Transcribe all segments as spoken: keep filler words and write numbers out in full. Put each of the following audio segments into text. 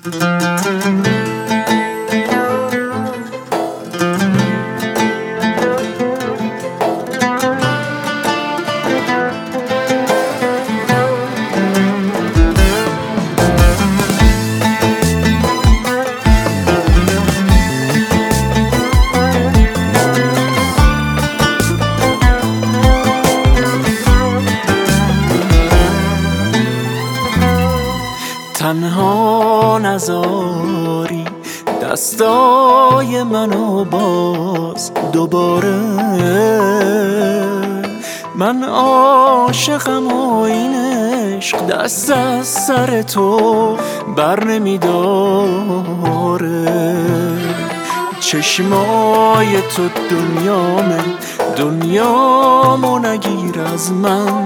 تنها نذاری دستای منو باز دوباره، من عاشقم و این عشق دست از سر تو بر نمیداره. چشمای تو دنیامه، دنیامو نگیر از من.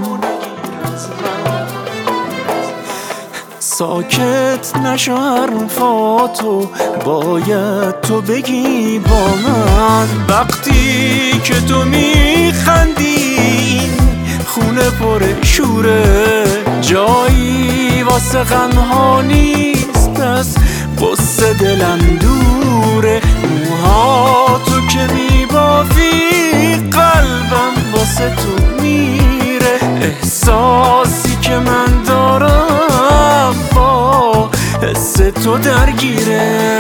ساکت نشو حرفاتو، باید تو بگی با من. وقتی که تو میخندی خونه پر شوره، جایی واسه غمها نیست، پس قصه دلم دوره. موهاتو که میبافی قلبم واسه تو میره. احساسی که من دارم با حس تو درگیره.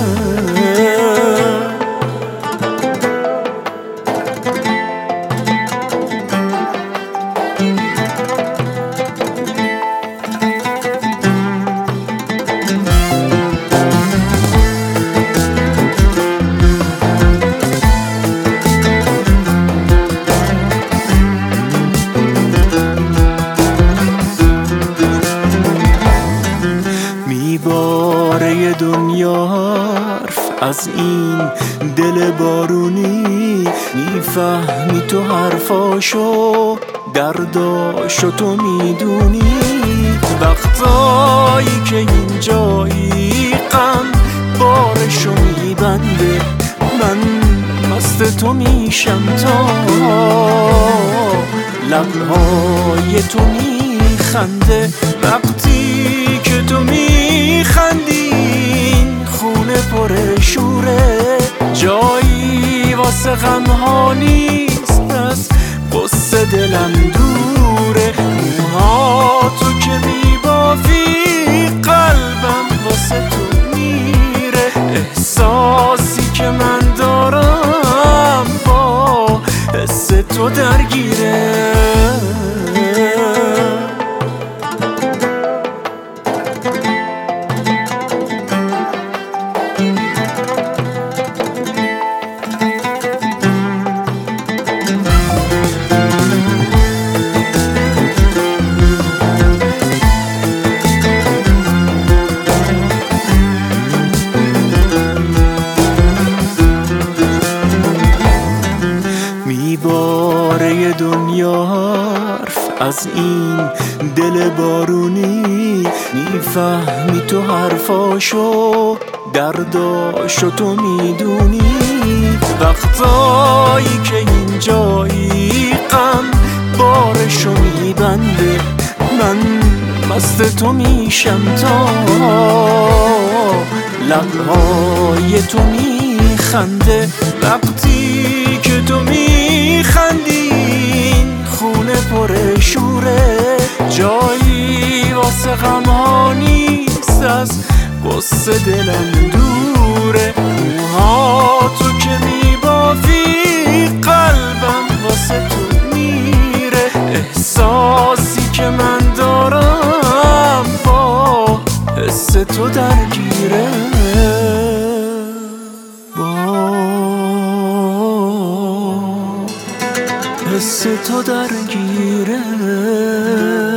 میباره دنیا حرف از این دل بارونی، میفهمی تو حرفاشو، درداشو تو میدونی. وقتایی که اینجایی غم بارشو میبنده، من مست تو میشم تا لبهای تو میخنده. وقتی که تو میخندی خونه پر شوره، جایی واسه غمها نیست، پس قصه دلم دوره. موهاتو که میبافی قلبم واسه تو میره. احساسی که من دارم با حس تو درگیره. میباره دنیا حرف از این دل بارونی، میفهمی تو حرفاشو، درداشو تو میدونی. وقتایی که اینجایی غم بارشو میبنده، من مست تو میشم تا لبهای تو میخنده. وقتی که تو میخندی خونه پر شوره، جایی واسه غمها نیست، از قصه دلم دوره. موهاتو که میبافی قلبم واسه تو میره. احساسی که من دارم با حس تو درگیره. حس تو درگیره.